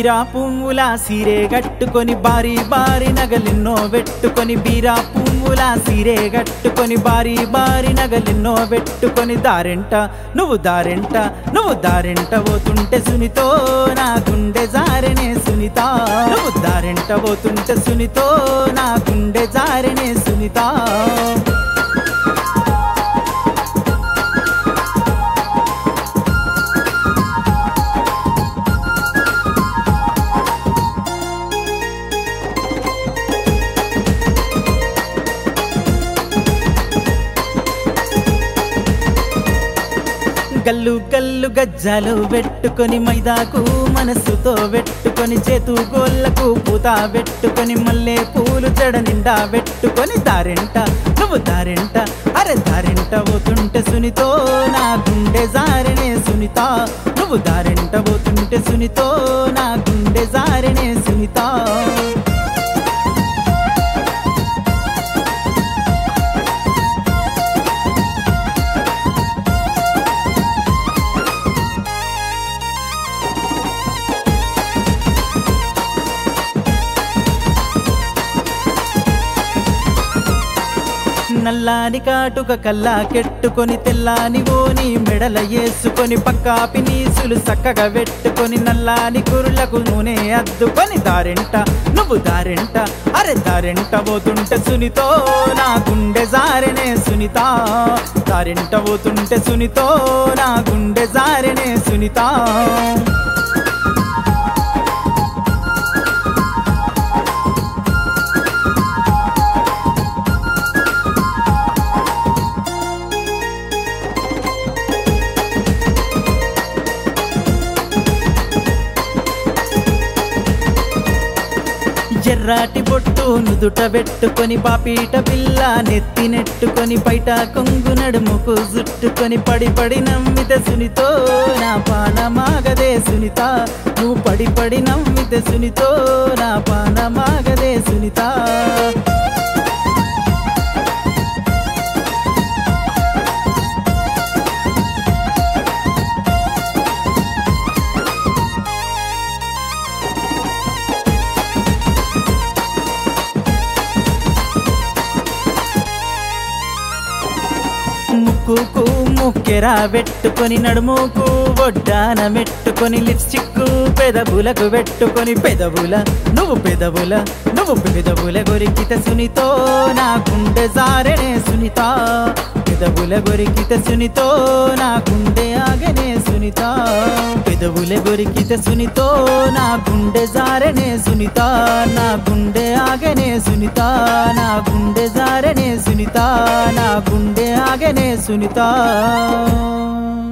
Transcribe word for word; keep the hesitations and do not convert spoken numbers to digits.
బీరా పువ్వుల సీరే గట్టుకొని బారీ బారి నగలెన్నో పెట్టుకొని బీరా పువ్వుల సీరే గట్టుకొని బారీ బారి నగలెన్నో పెట్టుకొని దారెంట నువ్వు దారెంట నువ్వు దారెంట పోతుంటే సునితో నా గుండె జారెనే సునీత నువ్వు దారెంట పోతుంటే సునితో నా గుండె జారెనే సునీత గల్లు గల్లు గజ్జాలు పెట్టుకొని మైదాకు మనసుతో పెట్టుకొని చేతు గోళ్ళకు పూత పెట్టుకొని మల్లె పూలు జడ నిండా పెట్టుకొని దారెంట నువ్వు దారెంట అరే దారెంట పోతుంటే సునితో నా గుండె జారెనే సునీత నువ్వు దారెంట పోతుంటే సునితో నా గుండె జారెనే సునీత నల్లాని కాటుక కల్లా కెట్టుకొని తెల్లాని ఓని మెడల వేసుకొని పక్కా పినీసులు చక్కగా పెట్టుకొని నల్లాని కురులకు నూనె అద్దుకొని దారెంట నువ్వు దారెంట అరే దారెంట పోతుంటే సునితో నా గుండె జారెనే సునీత దారెంట పోతుంటే సునితో నా గుండె జారెనే సునీత ఎర్రాటి బొట్టు నుదుట పెట్టుకొని పాపీట పిల్ల నెత్తి నెట్టుకొని పైట కొంగు నడుముకు జుట్టుకొని పడి పడి నమ్మితే సునితో నా పానమాగదే సునీత నువ్వు పడి పడి నమ్మితే సునితో నా పానమాగదే సునీత ముక్కుకు ముక్కెరా పెట్టుకొని నడుముకు వడ్డాన మెట్టుకొని లిప్స్టిక్ పెదవులకు పెట్టుకొని పెదవుల నువ్వు పెదవుల నువ్వు పెదవుల గొరికితే సునితో నా గుండె జారెనే సునీత పెదవుల గొరికితే సునితో నా గుండె ఆగనే సునీత పెదవుల గొరికితే సునితో నా గుండె జారెనే సునీత నా గుండె ఆగనే సునీత నా గుండె జారెనే సునీత నా గుండె ఆగనే సునీత